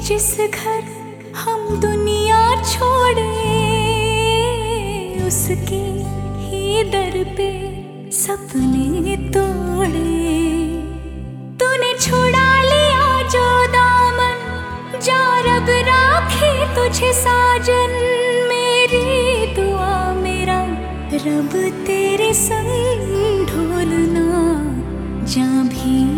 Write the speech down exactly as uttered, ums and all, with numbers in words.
जिस घर हम दुनिया छोड़े, उसके ही दर पे सपने तोड़े। तूने छुड़ा लिया जो दामन, जा रब राखे तुझे साजन। मेरी दुआ मेरा रब तेरे संग ढोलना, जा भी